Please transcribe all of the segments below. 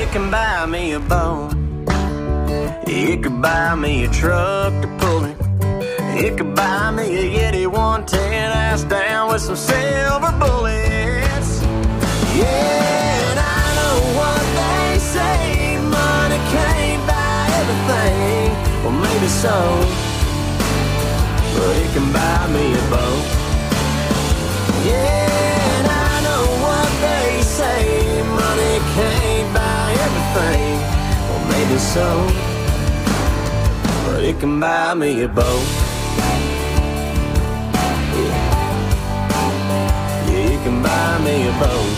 it can buy me a boat. It could buy me a truck to pull it. It could buy me a Yeti 110 ass down with some silver bullets. Yeah, and I know what they say, money can't buy everything. Well, maybe so, but it can buy me a boat. Yeah, and I know what they say, money can't buy everything. Well, maybe so, but it can buy me a boat. Yeah, it can buy me a boat.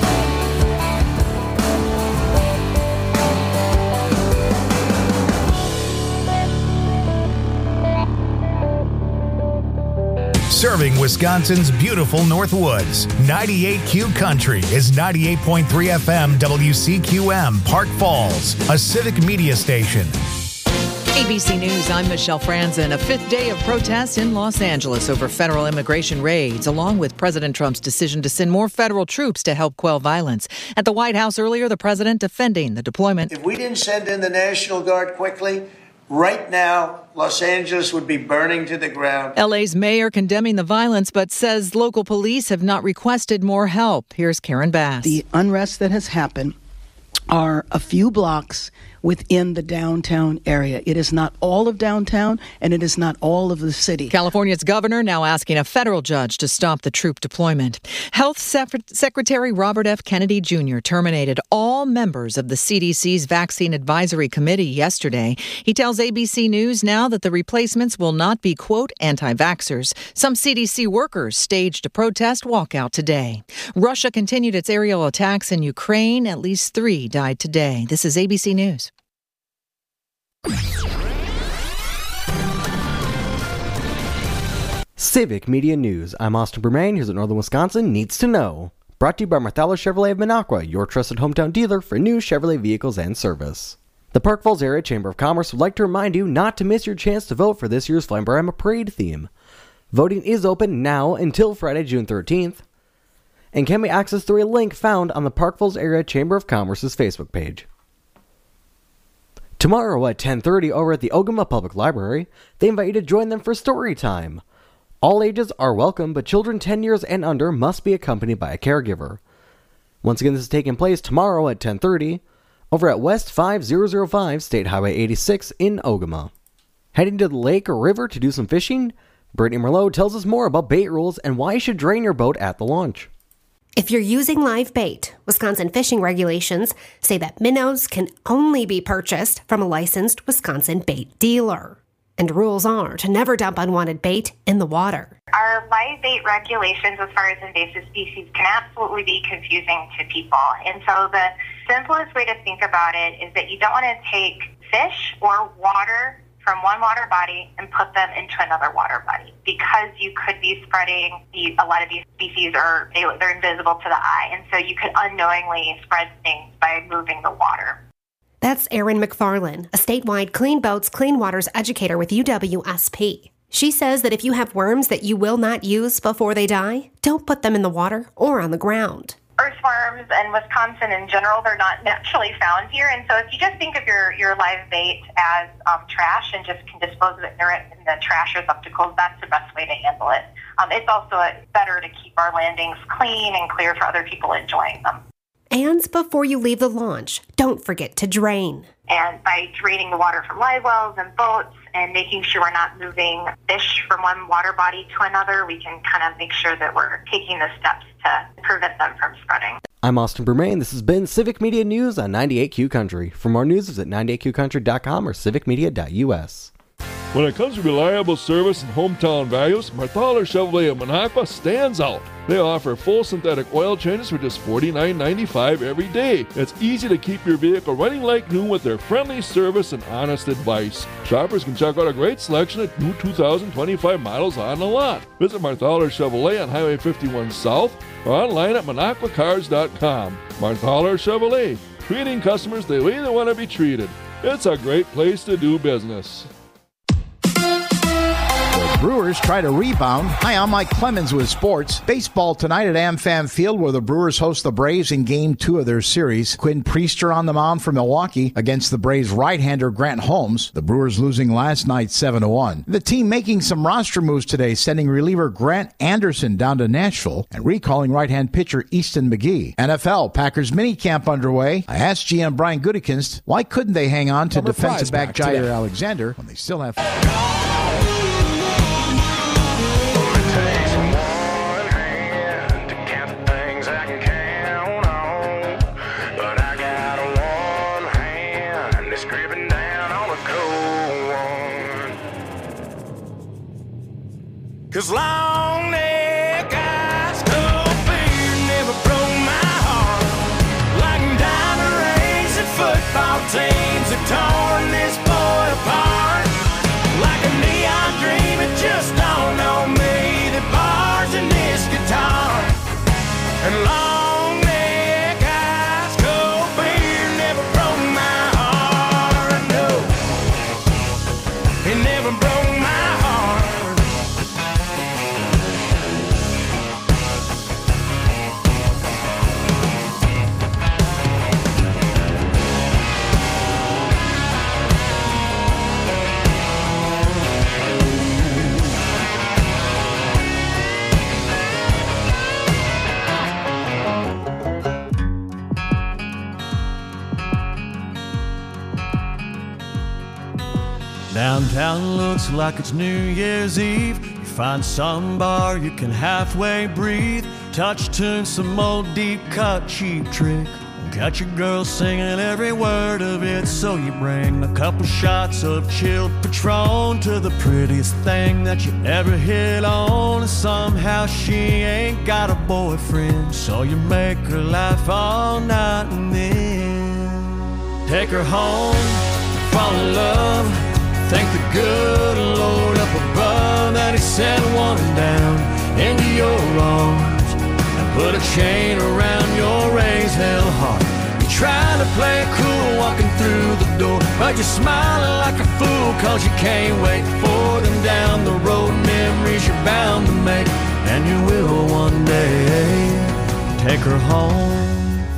Serving Wisconsin's beautiful North Woods, 98Q Country is 98.3 FM WCQM, Park Falls, a civic media station. ABC News, I'm Michelle Franzen. A fifth day of protests in Los Angeles over federal immigration raids, along with President Trump's decision to send more federal troops to help quell violence. At the White House earlier, the president defending the deployment. If we didn't send in the National Guard quickly, right now, Los Angeles would be burning to the ground. LA's mayor condemning the violence, but says local police have not requested more help. Here's Karen Bass. The unrest that has happened are a few blocks within the downtown area. It is not all of downtown, and it is not all of the city. California's governor now asking a federal judge to stop the troop deployment. Health Secretary Robert F. Kennedy Jr. terminated all members of the CDC's Vaccine Advisory Committee yesterday. He tells ABC News now that the replacements will not be, quote, anti-vaxxers. Some CDC workers staged a protest walkout today. Russia continued its aerial attacks in Ukraine. At least 3 died today. This is ABC News. Civic Media News. I'm Austin Bermain. Here's what Northern Wisconsin needs to know. Brought to you by Marthaler Chevrolet of Minocqua, your trusted hometown dealer for new Chevrolet vehicles and service. The Park Falls Area Chamber of Commerce would like to remind you not to miss your chance to vote for this year's Flamboyant Parade theme. Voting is open now until Friday, June 13th, and can be accessed through a link found on the Park Falls Area Chamber of Commerce's Facebook page. Tomorrow at 10:30 over at the Ogama Public Library, they invite you to join them for story time. All ages are welcome, but children 10 years and under must be accompanied by a caregiver. Once again, this is taking place tomorrow at 10:30 over at West 5005 State Highway 86 in Ogama. Heading to the lake or river to do some fishing? Brittany Merlot tells us more about bait rules and why you should drain your boat at the launch. If you're using live bait, Wisconsin fishing regulations say that minnows can only be purchased from a licensed Wisconsin bait dealer. And rules are to never dump unwanted bait in the water. Our live bait regulations as far as invasive species can absolutely be confusing to people. And so the simplest way to think about it is that you don't want to take fish or water from one water body and put them into another water body, because you could be spreading a lot of these species, or they're invisible to the eye, and so you could unknowingly spread things by moving the water. That's Erin McFarlane, a statewide Clean Boats, Clean Waters educator with UWSP. She says that if you have worms that you will not use before they die, don't put them in the water or on the ground. Earthworms and Wisconsin in general, they're not naturally found here. And so if you just think of your live bait as trash and just can dispose of it in the trash receptacles, that's the best way to handle it. It's also better to keep our landings clean and clear for other people enjoying them. And before you leave the launch, don't forget to drain. And by draining the water from live wells and boats and making sure we're not moving fish from one water body to another, we can kind of make sure that we're taking the steps to prevent them from spreading. I'm Austin Bermain. This has been Civic Media News on 98Q Country. For more news, visit 98qcountry.com or civicmedia.us. When it comes to reliable service and hometown values, Marthaler Chevrolet of Minocqua stands out. They offer full synthetic oil changes for just $49.95 every day. It's easy to keep your vehicle running like new with their friendly service and honest advice. Shoppers can check out a great selection of new 2025 models on the lot. Visit Marthaler Chevrolet on Highway 51 South or online at minocquacars.com. Marthaler Chevrolet, treating customers the way they want to be treated. It's a great place to do business. Brewers try to rebound. Hi, I'm Mike Clemens with sports. Baseball tonight at AmFam Field, where the Brewers host the Braves in Game 2 of their series. Quinn Priester on the mound for Milwaukee against the Braves right-hander Grant Holmes. The Brewers losing last night 7-1. The team making some roster moves today, sending reliever Grant Anderson down to Nashville and recalling right-hand pitcher Easton McGee. NFL, Packers minicamp underway. I asked GM Brian Gutekunst why couldn't they hang on to defensive back Jair Alexander when they still have... Cause long neck eyes, cold fear never broke my heart. Like diamond rings and football teams have torn this boy apart. Like a neon dream, it just dawned on me that bars in this guitar. And long neck eyes, cold fear never broke my heart. No, it never broke my heart. Downtown looks like it's New Year's Eve. You find some bar you can halfway breathe. Touch tune some old deep cut cheap trick. Got your girl singing every word of it. So you bring a couple shots of chilled Patron to the prettiest thing that you ever hit on. And somehow she ain't got a boyfriend, so you make her laugh all night and then take her home, fall in love. Thank the good Lord up above that He sent one down into your arms and put a chain around your raised hell heart. You're trying to play it cool walking through the door, but you're smiling like a fool cause you can't wait for them down the road. Memories you're bound to make, and you will one day take her home.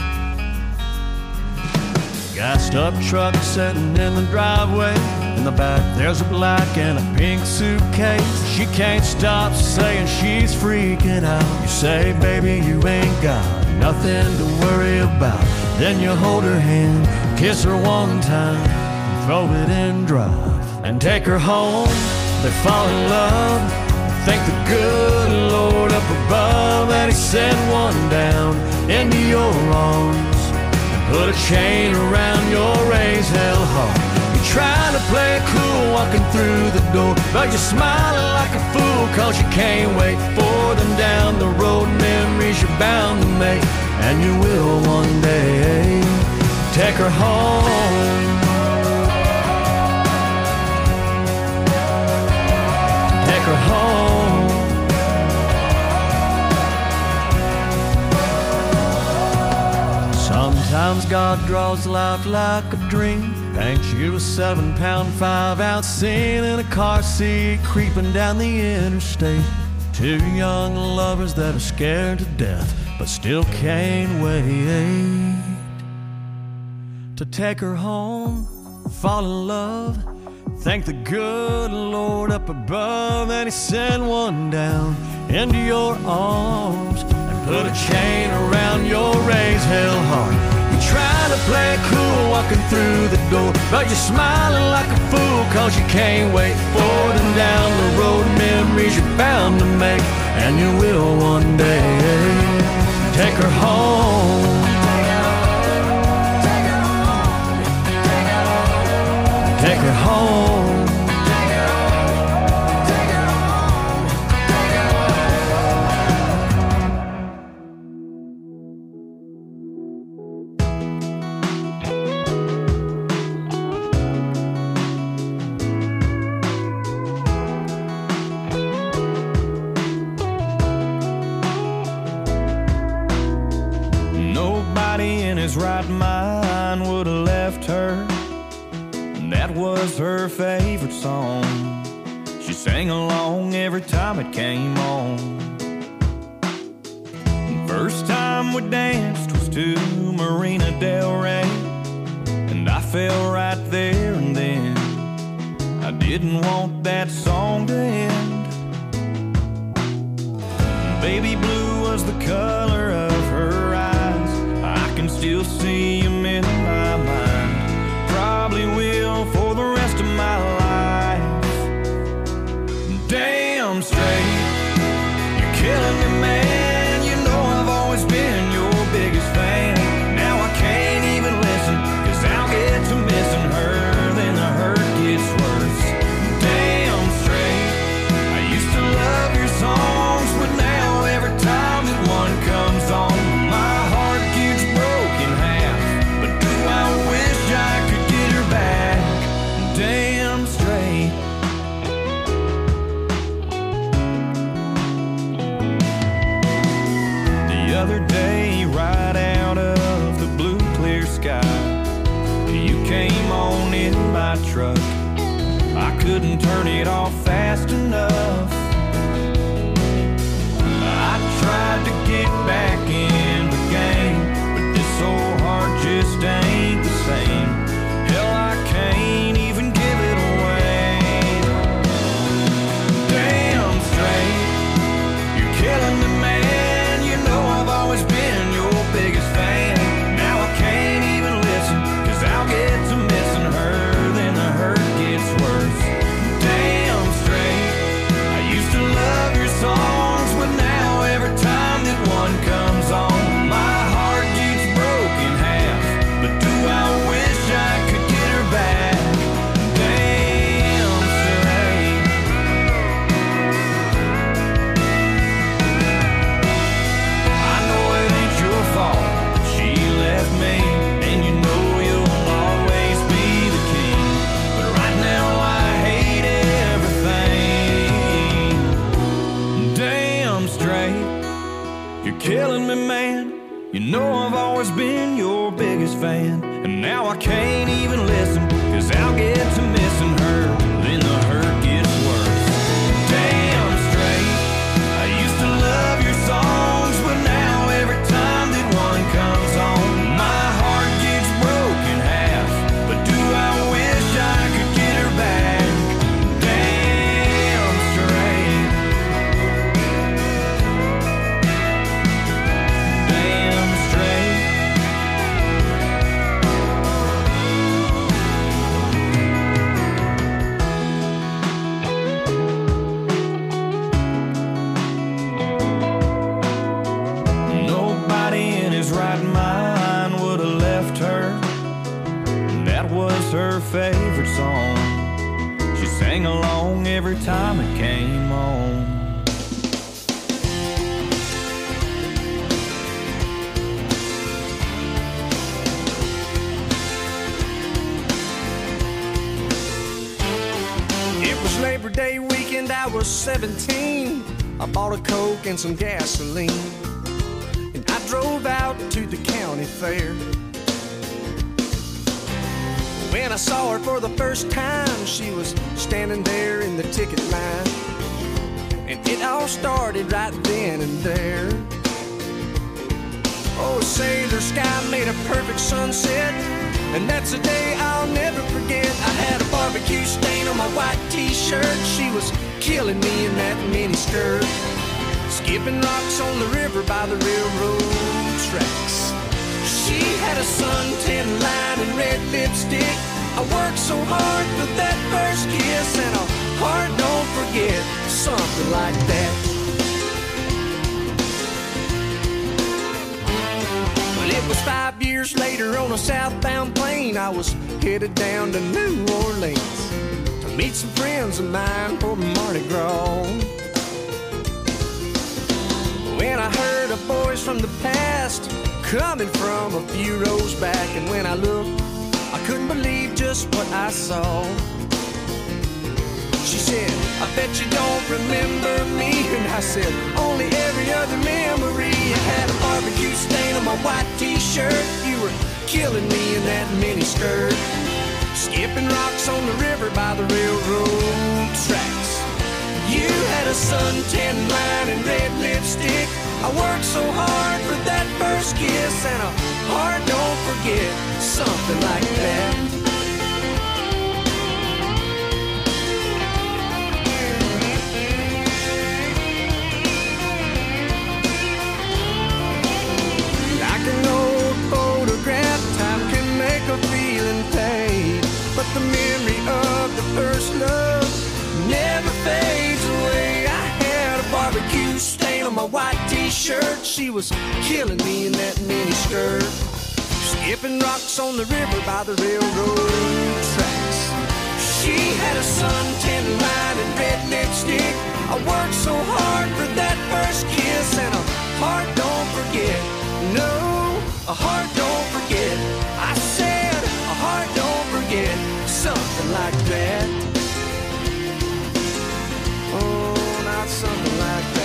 Gassed up truck sitting in the driveway. In the back there's a black and a pink suitcase. She can't stop saying she's freaking out. You say, baby, you ain't got nothing to worry about. Then you hold her hand, kiss her one time, and throw it in drive and take her home. They fall in love. Thank the good Lord up above that He sent one down into your arms and put a chain around your raised hell heart. Trying to play it cool walking through the door, but you're smiling like a fool cause you can't wait for them down the road. Memories you're bound to make, and you will one day take her home. Take her home. Sometimes God draws life like a dream. Paints you a 7-pound 5-ounce scene in a car seat creeping down the interstate. Two young lovers that are scared to death but still can't wait to take her home, fall in love. Thank the good Lord up above that He sent one down into your arms and put a chain around your raised hell heart. Trying to play it cool walking through the door, but you're smiling like a fool cause you can't wait for them down the road. Memories you're bound to make, and you will one day take her home. Take her home. His right mind would have left her. That was her favorite song. She sang along every time it came on. First time we danced was to Marina Del Rey, and I fell right there and then. I didn't want that song to end. Baby blue was the color of her eyes. I can still see him in my mind. Probably will for the rest of my life. Damn straight, you're killing me, man. You know I've always been your biggest fan. Now I can't even listen, 'cause I'll get to missing her, then the hurt gets worse. Damn straight, I used to love your songs, but now every time that one comes on, my heart gets broken half. But do I wish I could get her back? Damn straight. The other day, right out of the blue clear sky, you came on in my truck. I couldn't turn it off fast enough. I tried to get back in the game, but this old heart just ain't the same. Hell, I can't even give it away. Damn straight, you're killing me, man. You know I've always been your biggest fan. Now I can't even listen, 'cause I'll get to missing her, then the hurt gets worse. Damn straight, I used to love your songs, but now every time that one comes on, my heart gets broken half. But do I wish I could get her back? Damn straight. I know it ain't your fault that she left me, and you know you'll always be the king. But right now I hate everything. Damn straight, you're killing me, man. You know I've always been your biggest fan, and now I can't even listen, 'cause I'll get to missing her, then the hurt gets worse. Damn straight, I used to love your songs, but now every time that one comes on, my heart gets broken half. But do I wish I could get her back? Damn straight. Damn straight. Nobody in his right mind would have left her. That was her favorite song. She sang along every time it came on. It was Labor Day weekend, I was 17. I bought a Coke and some gasoline, and I drove out to the county fair. When I saw her for the first time, she was standing there in the ticket line, and it all started right then and there. Oh, sailor sky made a perfect sunset, and that's a day I'll never forget. I had a barbecue stain on my white t-shirt. She was killing me in that mini skirt, skipping rocks on the river by the railroad tracks. She had a suntan line and red lipstick. I worked so hard for that first kiss, and a heart don't forget, something like that. Well, it was 5 years later on a southbound plane. I was headed down to New Orleans to meet some friends of mine for Mardi Gras. When I heard a voice from the past coming from a few rows back, and when I looked, I couldn't believe just what I saw. She said, "I bet you don't remember me." And I said, "Only every other memory." I had a barbecue stain on my white t-shirt. You were killing me in that mini skirt, skipping rocks on the river by the railroad tracks. You had a suntan line and red lipstick. I worked so hard for that first kiss, and a heart don't forget, something like that. Like an old photograph, time can make a feeling fade, but the memory of the first love never fades away. I had a barbecue stain on my white t-shirt. She was killing me in that mini skirt, skipping rocks on the river by the railroad tracks. She had a suntan line and red lipstick. I worked so hard for that first kiss, and a heart don't forget. No, a heart don't forget. I said a heart don't forget, something like that. Oh, not something like that.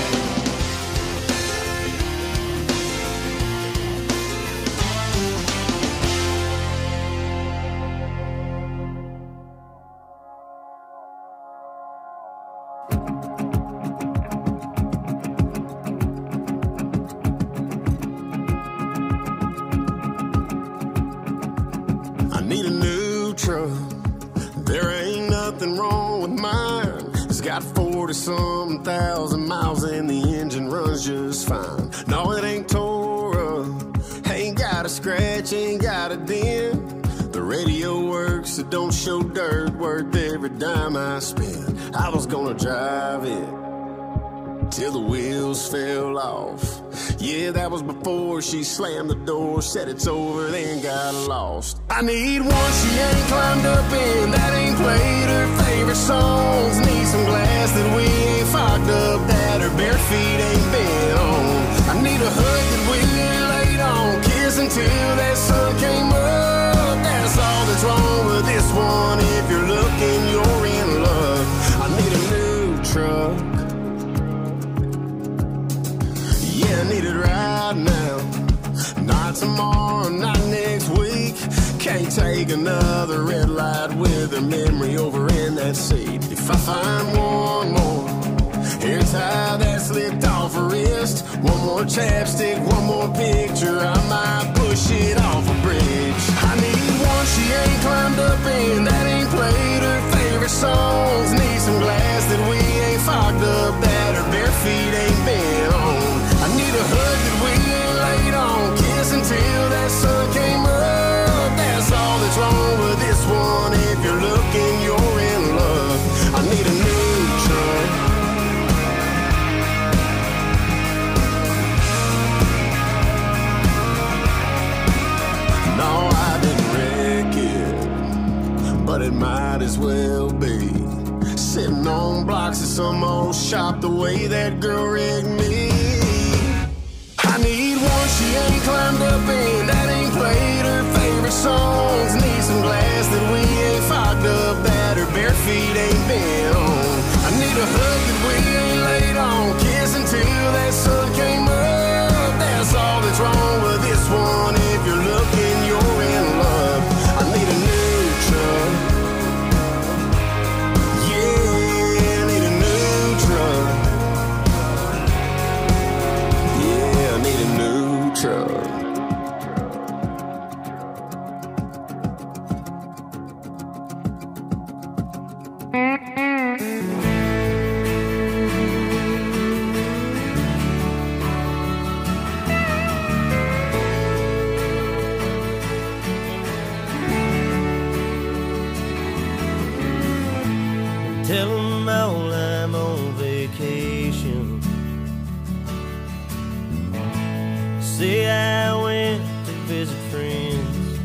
I need a new truck. There ain't nothing wrong with mine. It's got 40-some thousand miles and the engine runs just fine. No, it ain't tore up, ain't got a scratch, ain't got a dent. The radio works, it don't show dirt, worth every dime I spend. I was gonna drive it till the wheels fell off. Yeah, that was before she slammed the door, said it's over, then got lost. I need one she ain't climbed up in, that ain't played her favorite songs. Need some glass that we ain't fogged up, that her bare feet ain't been on. I need a hug that we laid on, kiss until that sun came up. That's all that's wrong with this one. If you're looking, you're in luck. I need a new truck. Yeah, I need it right now. Not tomorrow, not next week. Can't take another red light with her memory over in that seat. If I find one more hair tie that slipped off her wrist, one more chapstick, one more picture, I might push it off a bridge. I need one she ain't climbed up in, that ain't played her favorite songs. Need some glass that we ain't fogged up, that her bare feet ain't been on. I need a hug that we ain't laid on, kiss until that sun came up. That's all that's wrong with this one. If you're looking, you're in love. I need a new truck. No, I didn't wreck it, but it might as well be. Sitting on blocks at some old shop the way that girl rigged me. I need one she ain't climbed up in, that ain't played her favorite songs. Need some glass that we ain't fogged up, that her bare feet ain't been on. I need a hug that we ain't laid on, kiss until that sun came up. That's all that's wrong with this one. If you're looking, you're in love. I need a new truck. Yeah, I need a new truck. Yeah, I need a new truck. Tell them all I'm on vacation. Say I went to visit friends,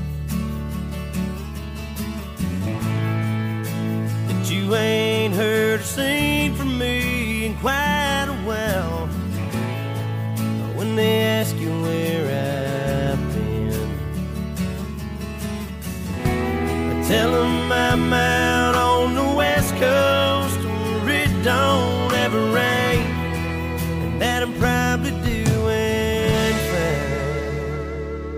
that you ain't heard or seen from me in quite a while. When they ask you where I've been, I tell them I'm out on the West Coast where it don't ever rain, and that I'm probably doing fine.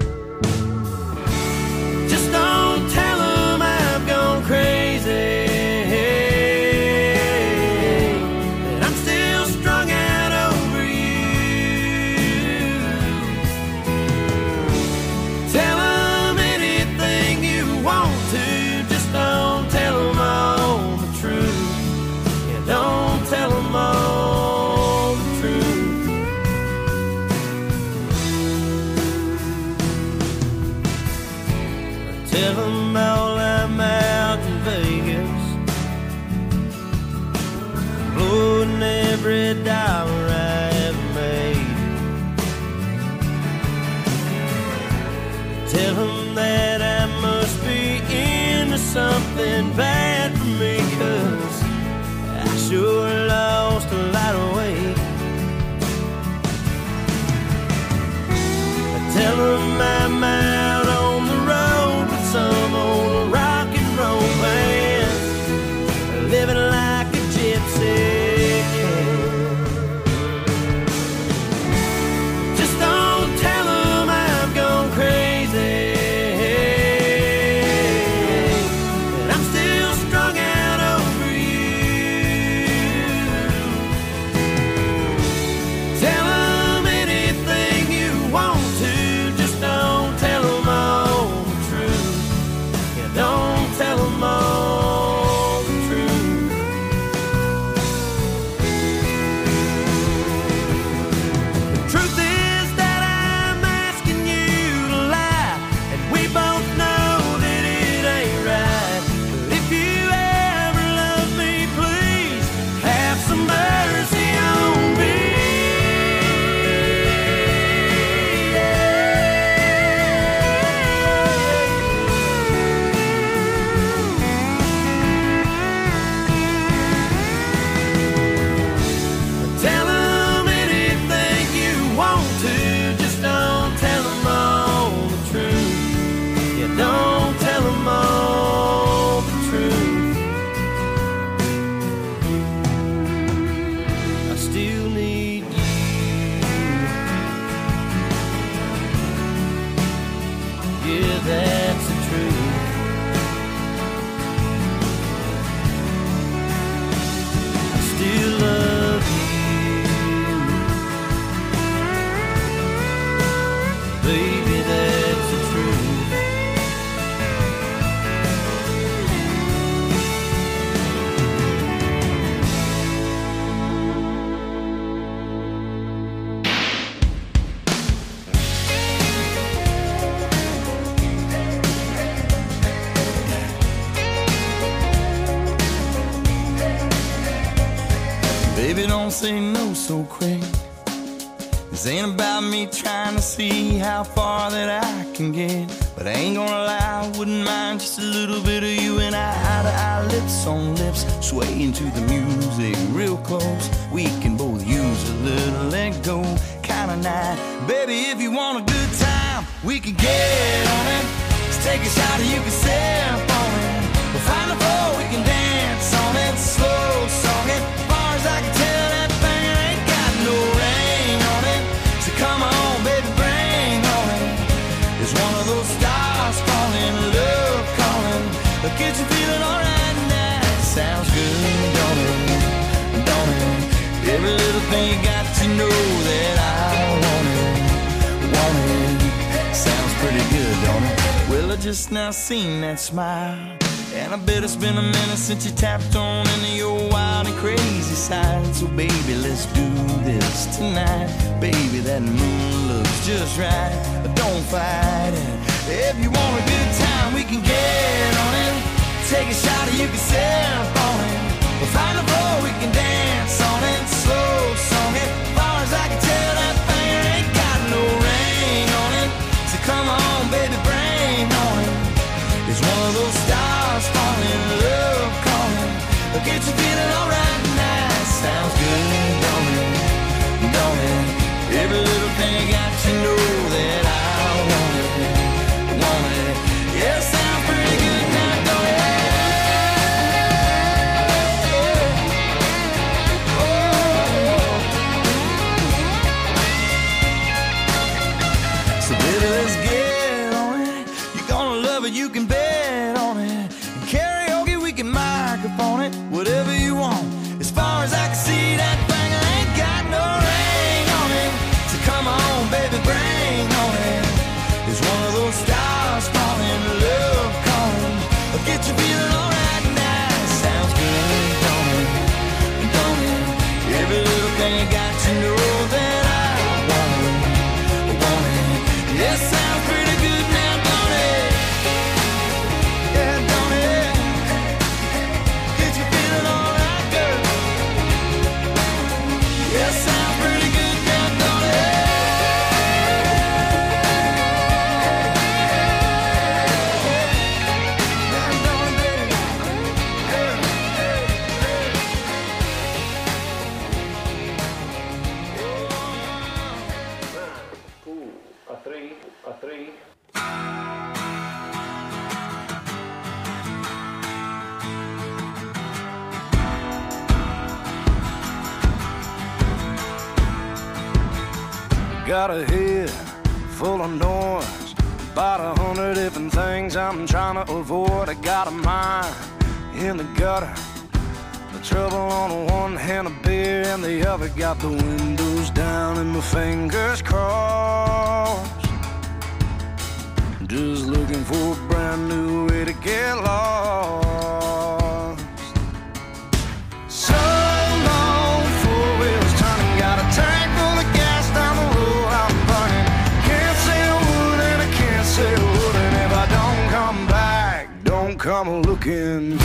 Just don't tell them I've gone crazy, that Tell them all I'm out in Vegas, blowing every dollar I ever made. Tell them that I must be into something bad for me, 'cause I sure lost a lot of weight. Tell them I'm out on the road with some old rock and roll band, living like a gypsy can. Just don't tell them I've gone crazy, and I'm still strung out over you. Tell them anything you want to, just don't tell them all the truth. Yeah, don't tell them all the truth. The truth is that I'm asking you to lie, and we both know that it ain't right. But if you ever love me, please have some mercy on me. Tell them anything you want to, just don't tell them all the truth. Yeah, don't tell them all the truth. I still need you. Yeah, that's the truth. I still love you. Baby, that's the truth. Baby, don't say no so quick. This ain't about me trying to see how far that I can get. But I ain't gonna lie, I wouldn't mind just a little bit of you and I, eye to eye, lips on lips, swaying to the music real close. We can both use a little let go kind of night. Baby, if you want a good time, we can get on it. Let's take a shot and you can sip on it. We'll find a floor, we can dance on it. Slow song it, as far as I can tell, that thing ain't got no ring on it. So come on, baby, bring on it. It's one of those stars falling, love calling. But get you feeling alright now. Sounds good, don't it? Don't it? Every little thing you got to know that I want it. Sounds pretty good, don't it? Well, I just now seen that smile, and I bet it's been a minute since you tapped on into your wild and crazy side. So baby, let's do this tonight. Baby, that moon looks just right. Don't fight it. If you want a good time, we can get on it. Take a shot and you can sip on it. We'll find a floor, we can dance on it. Slow song it, as far as I can tell, that thing ain't got no ring on it. So come on, baby, bring on it. It's one of those stars falling, love calling. Get you feeling alright now. Sounds good, don't it? Don't it? Every little thing got to know that I want it. Want it? Yeah, sounds pretty good now, don't it? So baby, let's get on it. You're gonna love it, you can bet on it. Karaoke, we can microphone it. Whatever you want. As far as I can see, that thing ain't got no ring on it. So come on, baby, bring on it. It's one of those stars falling, love calling. Get you feeling alright now. Sounds good, don't it? Don't it? Every little thing you got to know that I want it. Want it? Yeah, sounds pretty good now, don't it? got a head full of noise, about 100 different things I'm trying to avoid. I got a mind in the gutter, the trouble on one hand, a beer in the other. Got the windows down and my fingers crossed, just looking for a brand new way to get lost. So long, four wheels turning, got a tank full of gas down the road I'm burning. Can't say a word and I can't say a word, and if I don't come back, don't come looking.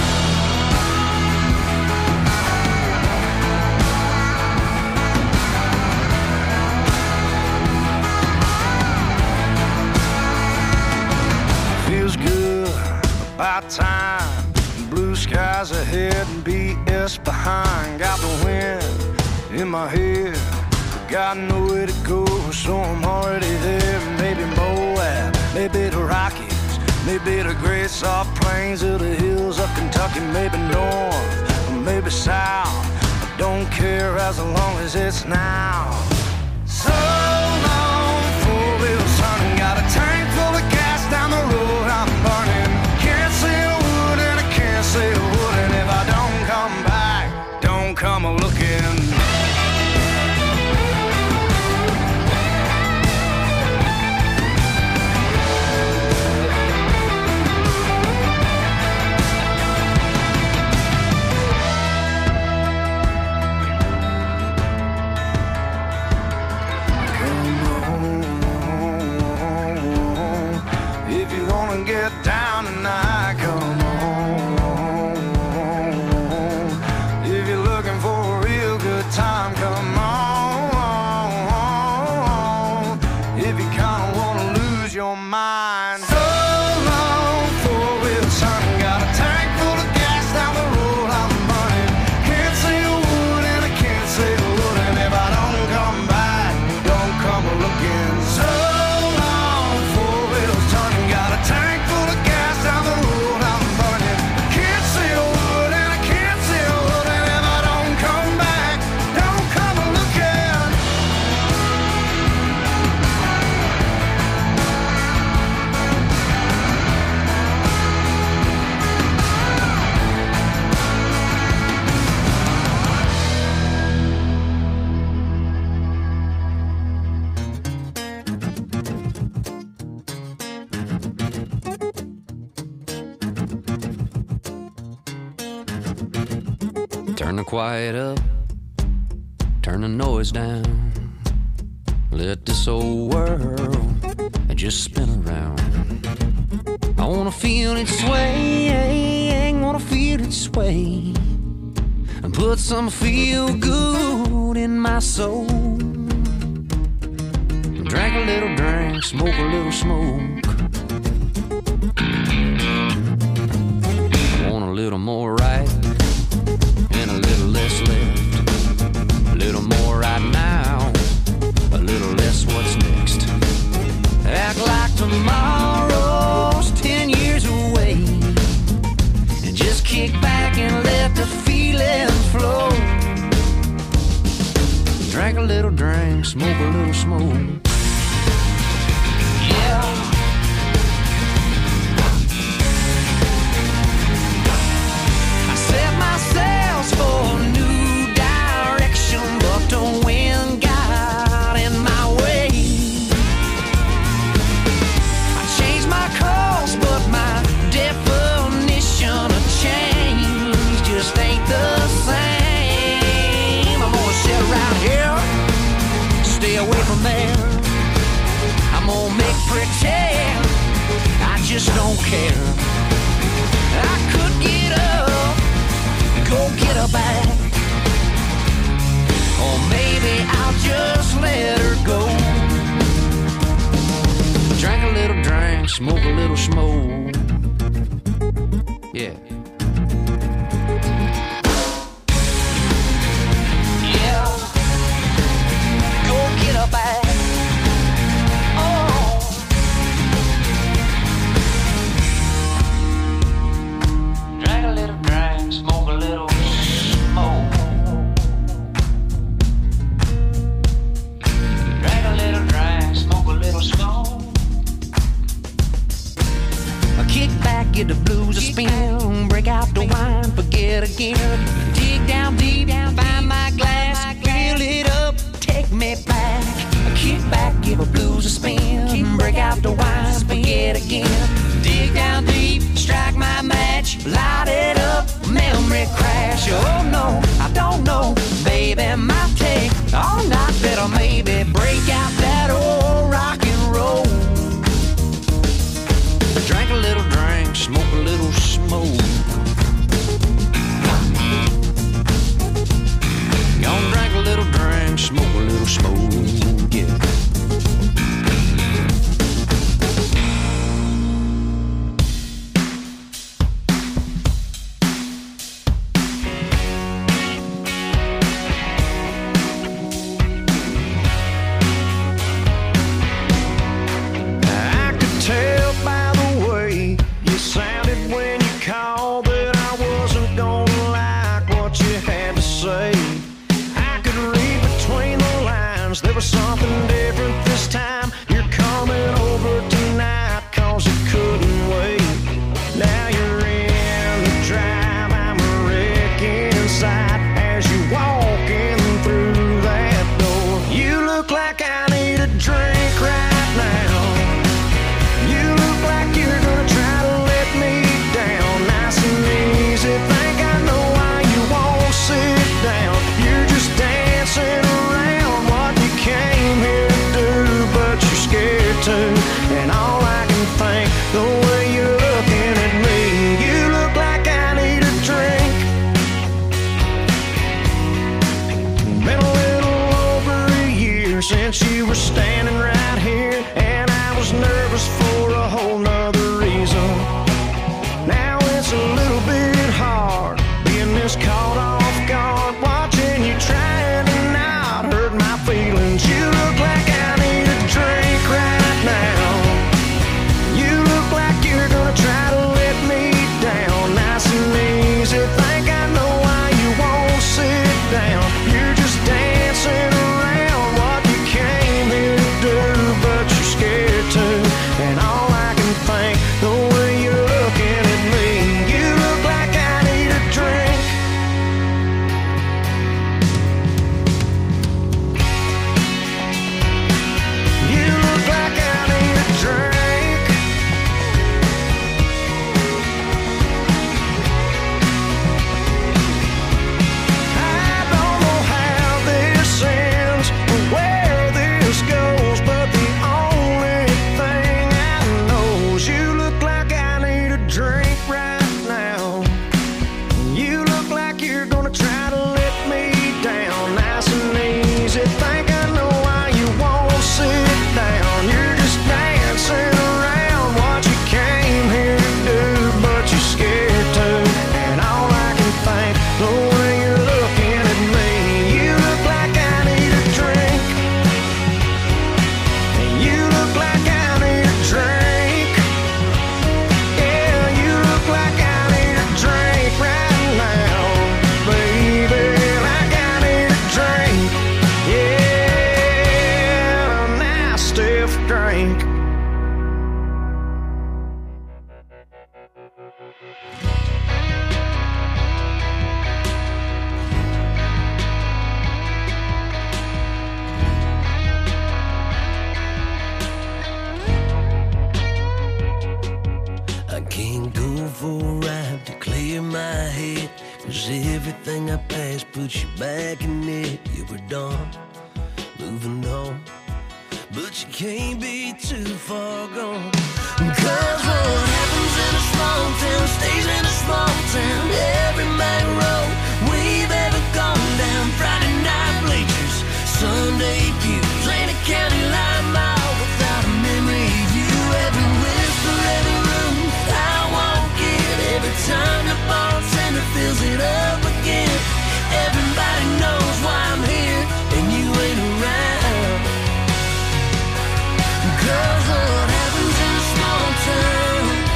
Feels good, about time. Blue skies ahead and BS behind. Got the wind in my head, got nowhere to go, so I'm already there. Maybe Moab, maybe the Rockies, maybe the great soft plains of the hills of Kentucky. Maybe north, or maybe south, I don't care as long as it's now. So long, four wheels turning, got a tank full of gas down the road I'm burning. Can't say a word and I can't say a word, and if I don't come back, don't come looking. Get down tonight, come on. If you're looking for a real good time, come on. If you kinda wanna lose your mind, so long, four wheels turning, got a tank full of gas down the road I'm burning. Can't say a word and I can't say a word, and if I don't come back, don't come looking. So long, four wheels turning, got a tank down the road I'm burning. Can't say a word and I can't say a word, and if I don't come back, don't come looking. Turn the quiet up, turn the noise down. Let this old world just spin around. I wanna feel it sway, wanna feel it sway, and put some feel good in my soul. Drink a little drink, smoke a little smoke. Want a little more right and a little less left, a little more right now, a little less what's next. Act like tomorrow's 10 years away, and just kick back and let the feeling flow. Drink a little drink, smoke a little smoke. Yeah. For a new direction, but the wind got in my way. I changed my course, but my definition of change just ain't the same. I'm gonna sit around here, stay away from there. I'm gonna make pretend I just don't care. I could get up, go get her back, or maybe I'll just let her go. Drink a little drink, smoke a little smoke. Yeah. Yeah. Go get her back. Oh. Drink a little drink, smoke a little smoke. Drink a little drink. Kick back, get the blues a spin. Break out the wine, forget again. Dig down deep, find my glass. Fill it up, take me back. Kick back, give the blues a spin. Break out the wine, forget again. Dig down deep, strike my match. Light it up, memory crash. Oh no, I don't know, baby, might take all night. Better maybe break out that old rock and roll. Drink a little drink, smoke a little smoke. Gonna drink a little drink, smoke a little smoke, yeah. There was something different this time. You're coming over tonight, cause you couldn't wait. Now you're in the drive, I'm a wreck inside. As you walking through that door, you look like I need a drink right now. You look like you're gonna try to let me down. Nice and easy, think I know why you won't sit down. You're just dancing around what you came here to do, but you're scared to. And all I can think, the way you're looking at me, you look like I need a drink. Been a little over a year since you were standing right here, and I was nervous for a whole nother reason. Now it's a little bit hard being this caught off guard, watching you trying to not hurt my feelings. You look like I need a drink right now. You look like you're gonna try to let me down. Nice and easy, think I know why you won't sit down. You're just dancing around what you came here to do, but you're scared to. And all I can think, the way you're looking at me, you look like I need a drink. You look like I need a drink. I don't know how this ends or where this goes, but the only thing I know is you look like I need a drink right now. You look like you're gonna try to let me down. Nice and easy, think I know why you won't sit down. You're just dancing around what you came here to do, but you're scared to. And all I can think, the way you're looking at me, you look like I need a drink. And you look like I need a drink. Yeah, you look like I need a drink right now, baby, like I need a drink. Yeah, a nice stiff drink. I can't go for a ride to clear my head, 'cause everything I passed puts you back in it. You were done, moving on, but you can't be too far gone. 'Cause what happens in a small town stays in a small town. Every main road we've ever gone down, Friday night bleachers, Sunday pews, ain't a county line mile without a memory of you. Every whisper, every room I walk in, every time the bartender fills it up again. Everybody knows why I'm here and you ain't around. 'Cause what happens in a small town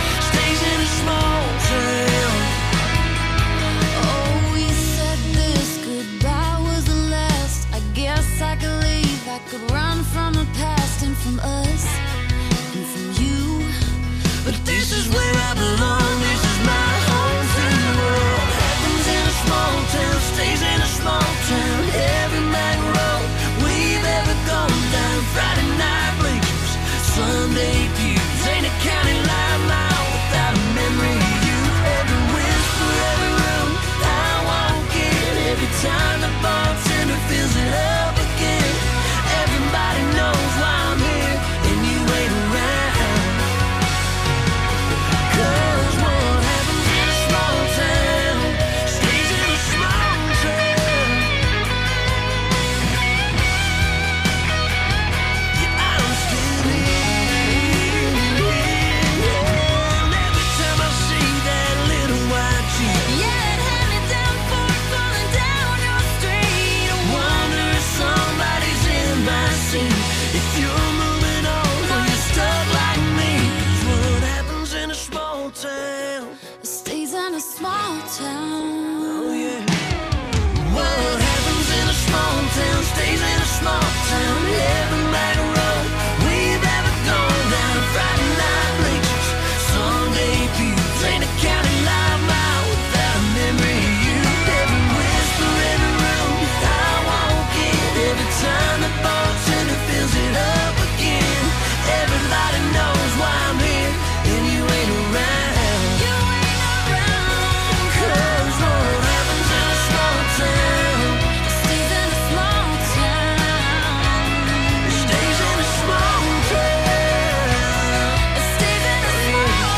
town. Stays in a small town. Oh yeah. What happens in a small town stays in a small town. Every night road we've ever gone down. Friday night bleachers, Sunday pews, ain't a county live mile without a memory of you. Every whisper, every room I walk in, every time the bartender fills it up again. Everybody knows why I'm here and you ain't around. You ain't around. 'Cause what happens in a small town Stays in a small town. stays in a small town. It stays in a small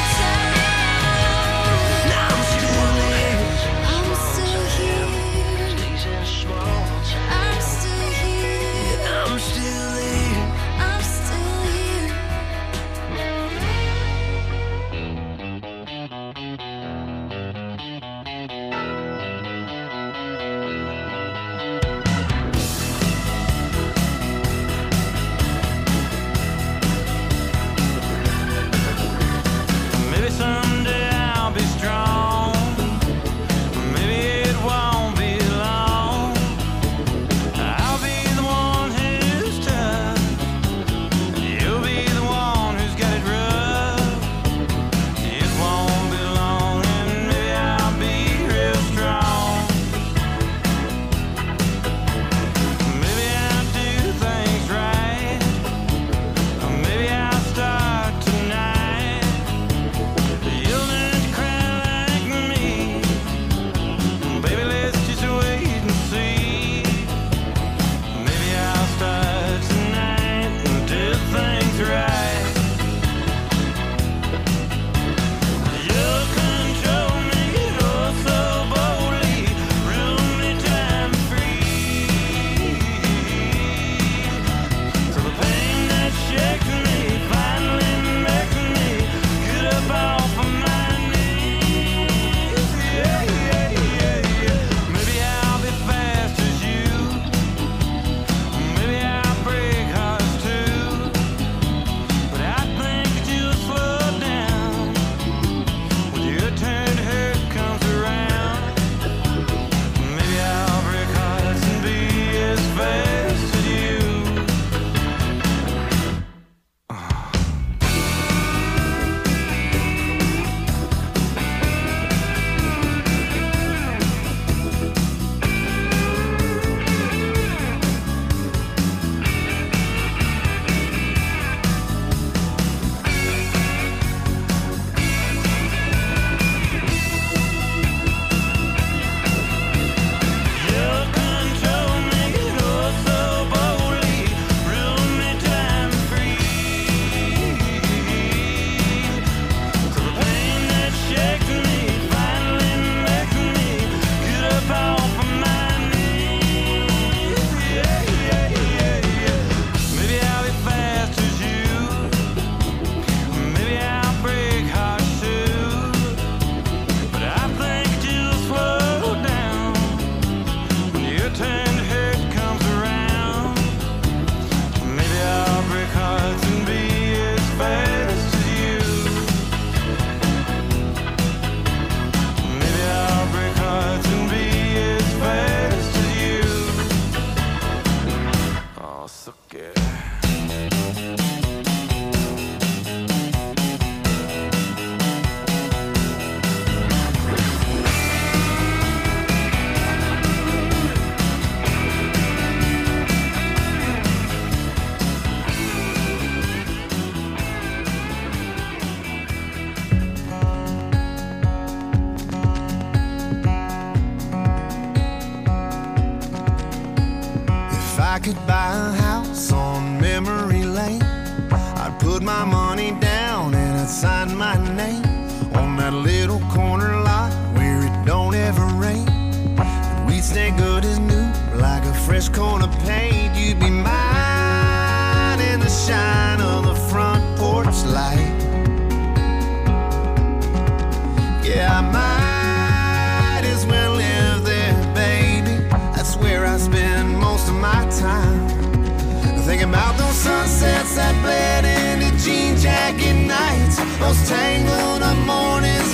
town. Now I'm still here. I'm still here. Stays in a small town. I'm still here. I'm still here. I'm still here. Maybe someday I'll be strong. Maybe it won't be long. I'll be the one who's tough. You'll be the one who's got it rough. It won't be long, and maybe I'll be real strong. Maybe I'll do things right. Or maybe I'll start tonight. You'll learn to cry like me. Baby, let's just wait and see. Maybe I'll start tonight and do things right. You'll control me, oh so boldly. Rule me till I'm free. So the pain that shakes me finally makes me get up off of my knees. Yeah, yeah, yeah, yeah. Maybe I'll be fast as you. Maybe I'll break hearts too. But I think that you'll slow down when your turn to hurt comes around. Maybe I'll break hearts and be as fast as you. You'll control me, oh so boldly. Rule me till I'm free. So the pain that shakes me finally makes me get up off of my knees. Yeah, yeah, yeah, yeah. Maybe I'll be fast as you. Maybe I'll break hearts too. But I think that you'll slow down when your turn to hurt comes around. Maybe I'll break hearts and be as fast as you. Maybe I'll break hearts and be as fast as you. Oh, so good. If I could buy a house on memory lane, I'd put my money down and I'd sign my name on that little corner lot where it don't ever rain. And we'd stay good as new, like a fresh coat of paint. You'd be mine in the shine of the front porch light. Yeah, I might as well live there, baby. That's where I spend most of my time. Thinking about those sunsets that bled into jean jacket nights, those tangled up mornings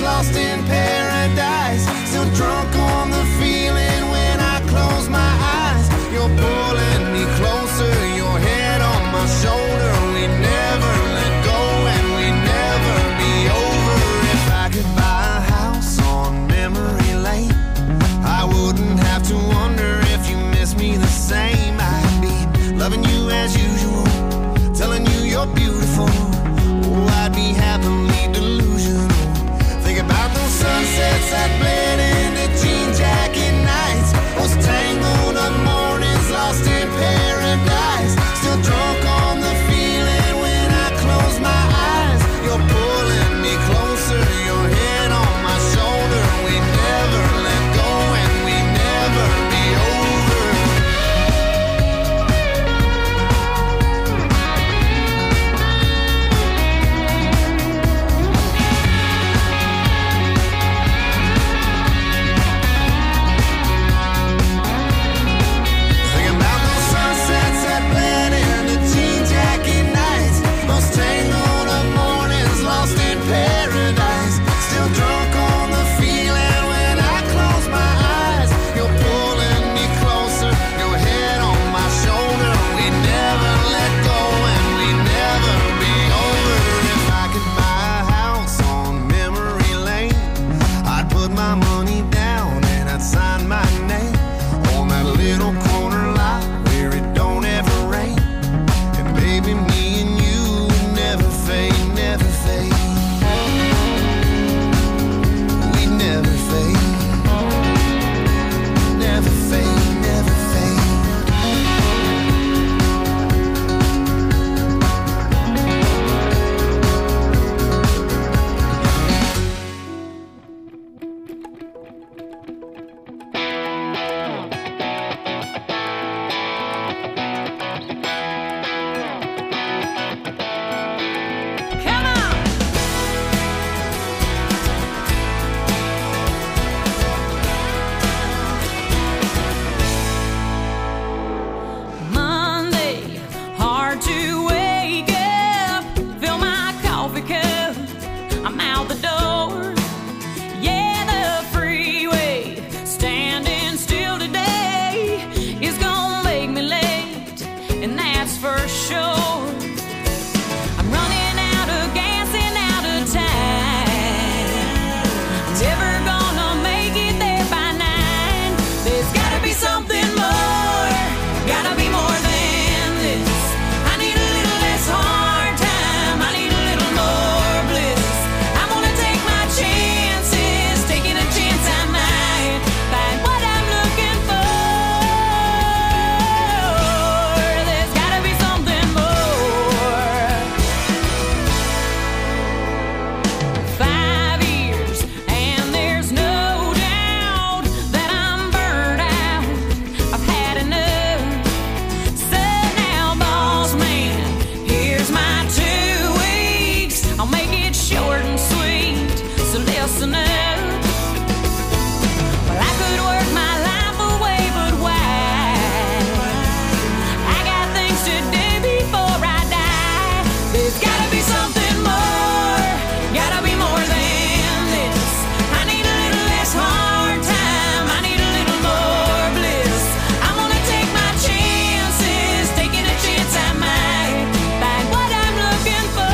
messing up. Well, I could work my life away, but why? I got things to do before I die. There's gotta be something more, gotta be more than this. I need a little less hard time, I need a little more bliss. I'm gonna take my chances, taking a chance I might find what I'm looking for.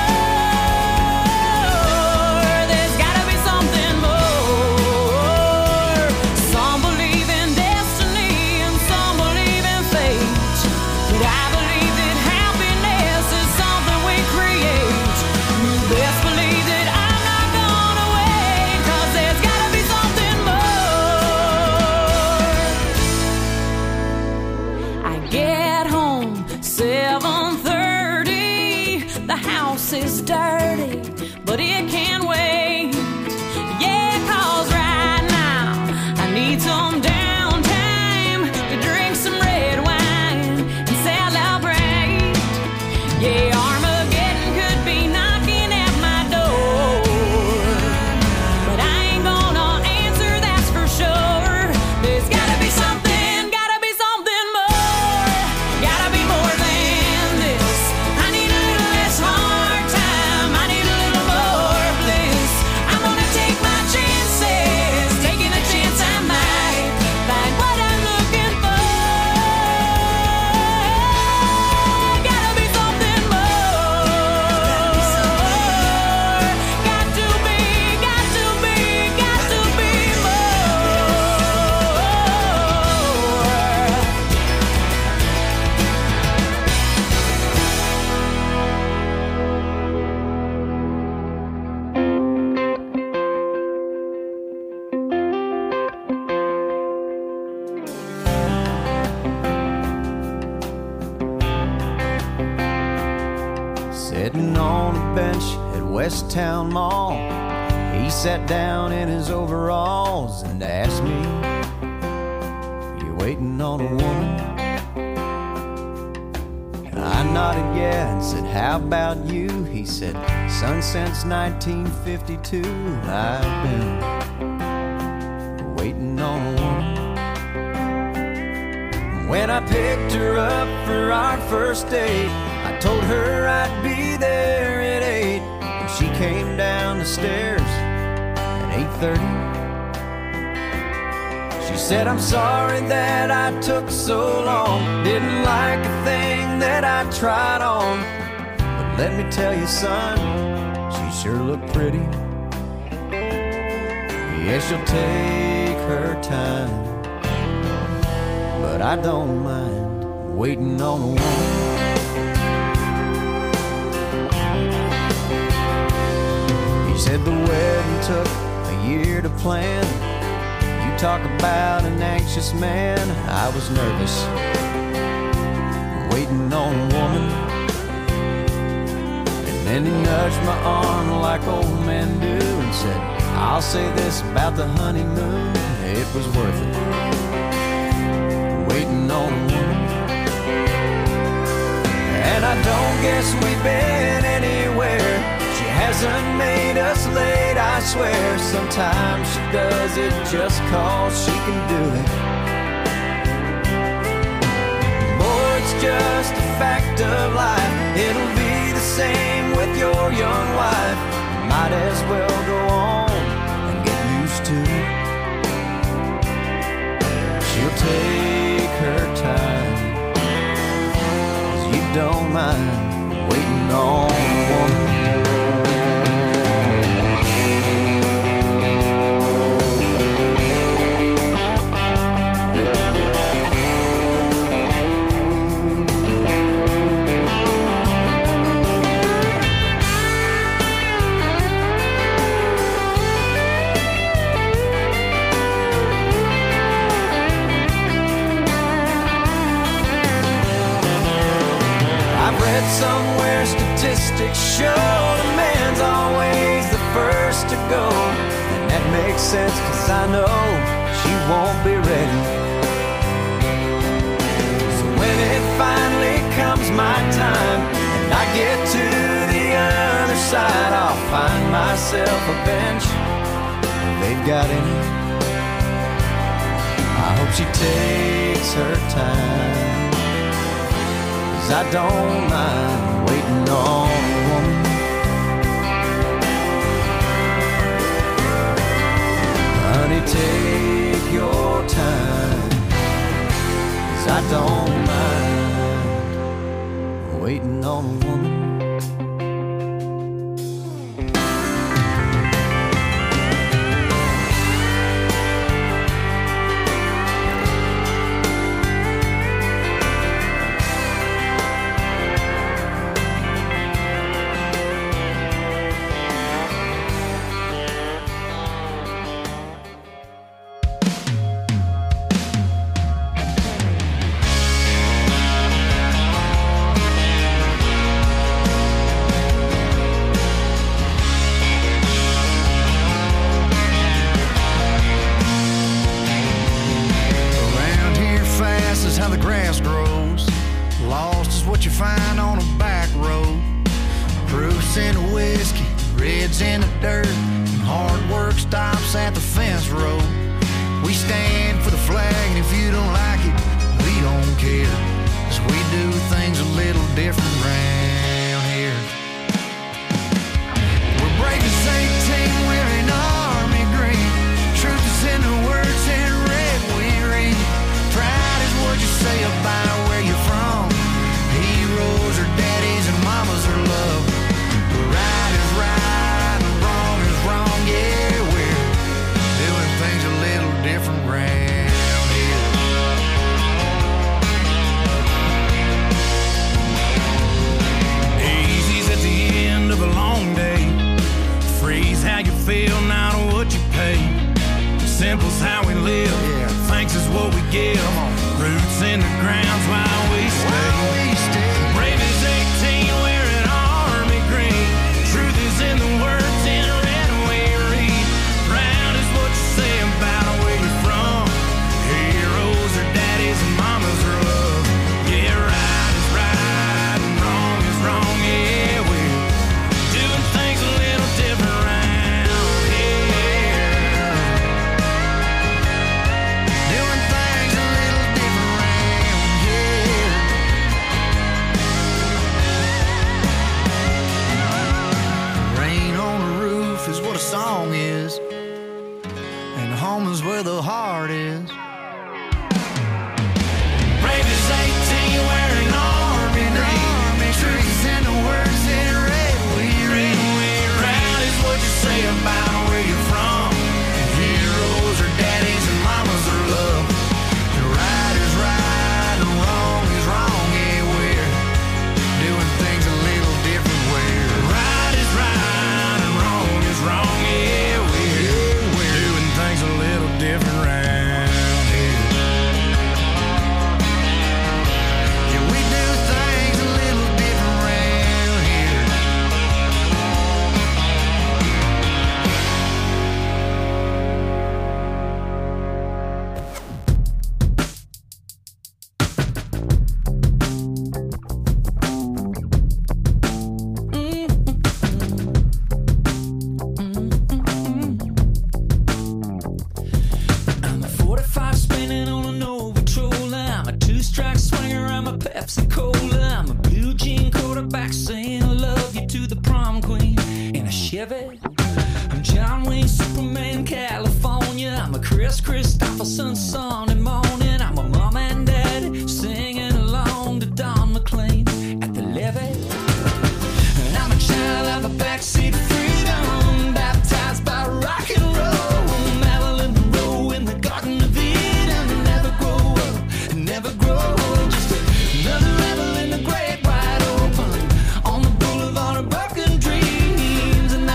There's gotta be something more. Some believe in destiny and some believe in fate, but I believe that happiness is something we create. You best believe that I'm not gonna wait, 'cause there's gotta be something more. I get home 7:30. The house is dirty, but it can wait. Yeah, 'cause right now I need some downtime to drink some red wine and celebrate. Yeah, Armageddon could be knocking at my door, but I ain't gonna answer, that's for sure. There's gotta be something more, gotta be more than this. I need a little less hard time, I need a little more bliss. I'm gonna take my chances, taking a chance I might find what I'm looking for. Gotta be something more. Got to be Sitting on a bench at West Town Mall, he sat down in his overalls and asked me, "You waiting on a woman?" I nodded yeah and said, "How about you?" He said, "Son, since 1952 I've been waiting on a woman." When I picked her up for our first date, I told her I'd be there at 8, and she came down the stairs at 8:30. She said, "I'm sorry that I took so long, didn't like a thing that I tried on, but let me tell you, son, she sure looked pretty. Yeah, she'll take her time, but I don't mind waiting on a woman." He said the wedding took a year to plan. You talk about an anxious man. I was nervous, waiting on a woman. And then he nudged my arm like old men do and said, "I'll say this about the honeymoon, it was worth it, waiting on a woman." And I don't guess we've been anywhere. She hasn't made us late, I swear. Sometimes she does it just 'cause she can do it. Boy, it's just a fact of life. It'll be the same with your young wife. You might as well go on and get used to it. She'll take her time, 'cause you don't mind waiting on a woman. Somewhere statistics show the man's always the first to go, and that makes sense 'cause I know she won't be ready. So when it finally comes my time and I get to the other side, I'll find myself a bench they've got any. I hope she takes her time, 'cause I don't mind waiting on a woman. Honey, take your time, 'cause I don't mind waiting on a woman.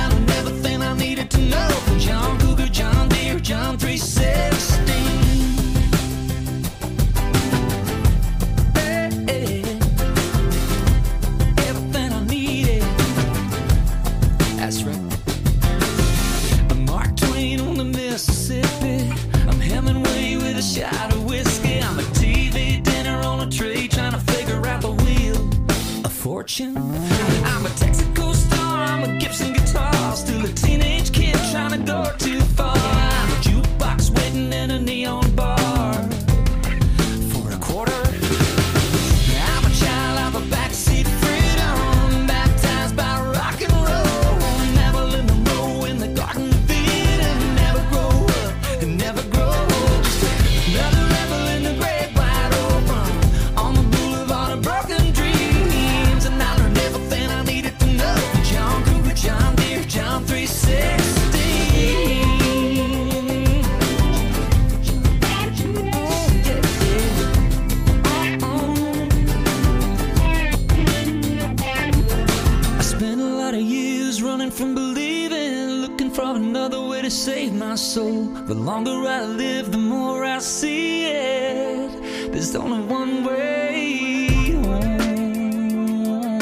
John 316. another way to save my soul. The longer I live, the more I see it. There's only one way home.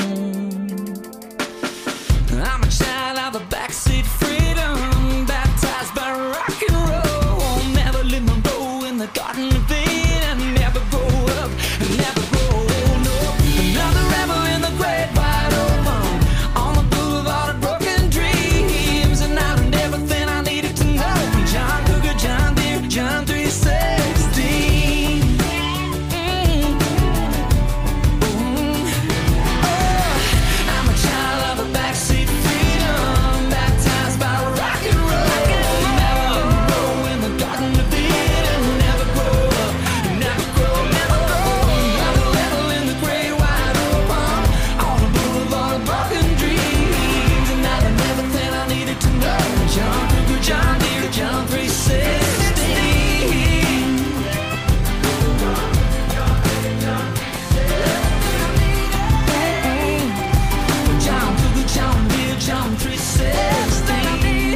I'm a child of the backseat freedom, baptized by rock and roll. Never live my role in the Garden of Eden, and never grow up, never grow old. No, another rebel in the great wide open, on the boulevard of broken dreams, and I learned everything I needed to know from John Cougar, John Deere, John 3:16. I'm a child of the backseat freedom, baptized by rock and roll. Never grow in the Garden of Eden, never grow up, never grow, never grow. Another level in the great wide open, on the boulevard of broken dreams, and I learned everything I needed to know. John Cougar, John Deere, John 3:16. John Cougar, John Deere, John 3:16.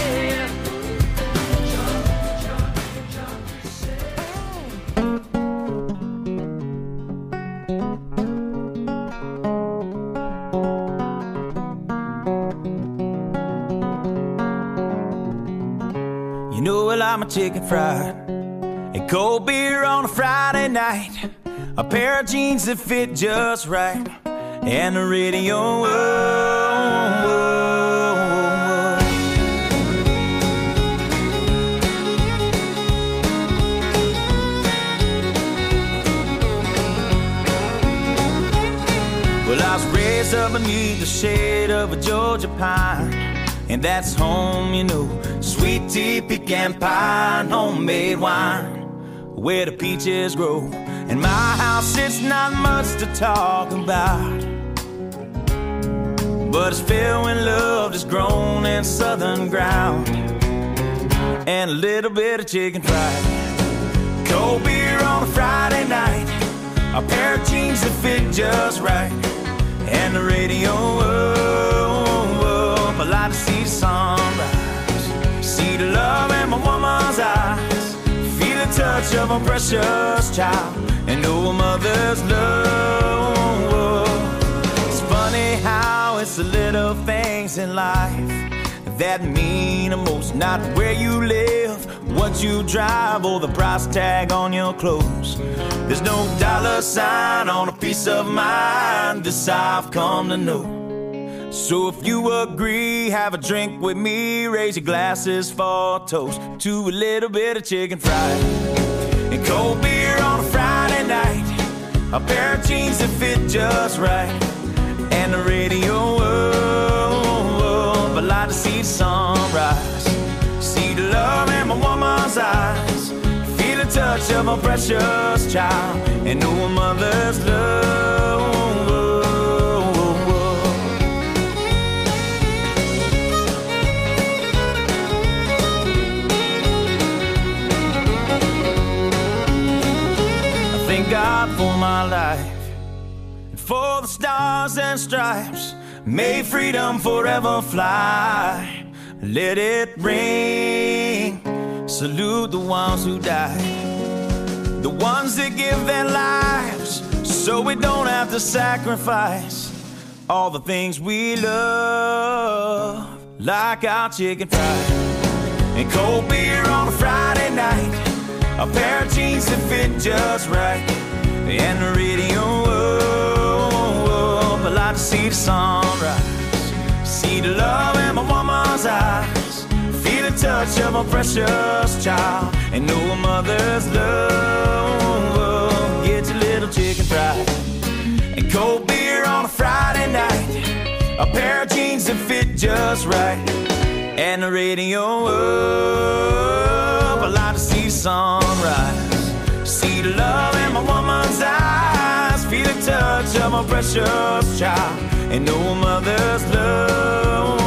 You know, well, I'm a chicken fried, a cold beer on a Friday night, a pair of jeans that fit just right, and the radio. Whoa, whoa, whoa. Well, I was raised up beneath the shade of a Georgia pine, and that's home, you know. Sweet tea, pecan pie, and homemade wine, where the peaches grow. In my house, it's not much to talk about, but it's filled when love is grown in southern ground, and a little bit of chicken fried, cold beer on a Friday night, a pair of jeans that fit just right, and the radio up. I like to see the sunrise, see the love in my woman's eyes, feel the touch of a precious child, and know a mother's love. It's funny how it's the little things in life that mean the most. Not where you live, what you drive, or the price tag on your clothes. There's no dollar sign on a piece of mind, this I've come to know. So if you agree, have a drink with me, raise your glasses for a toast to a little bit of chicken fried, and cold beer on a Friday night, a pair of jeans that fit just right, and the radio up. I like to see the sunrise, see the love in my woman's eyes, feel the touch of a precious child, and know a mother's love. Thank God for my life, and for the stars and stripes. May freedom forever fly. Let it ring. Salute the ones who died, the ones that give their lives so we don't have to sacrifice all the things we love, like our chicken fried, and cold beer on a Friday night, a pair of jeans that fit just right, and the radio up. I like to see the sunrise, see the love in my woman's eyes, feel the touch of a precious child, and know a mother's love. Get your little chicken fried, and cold beer on a Friday night, a pair of jeans that fit just right, and the radio up. I like to see the sunrise, see the love in my woman's eyes, feel the touch of a precious child, and know a mother's love.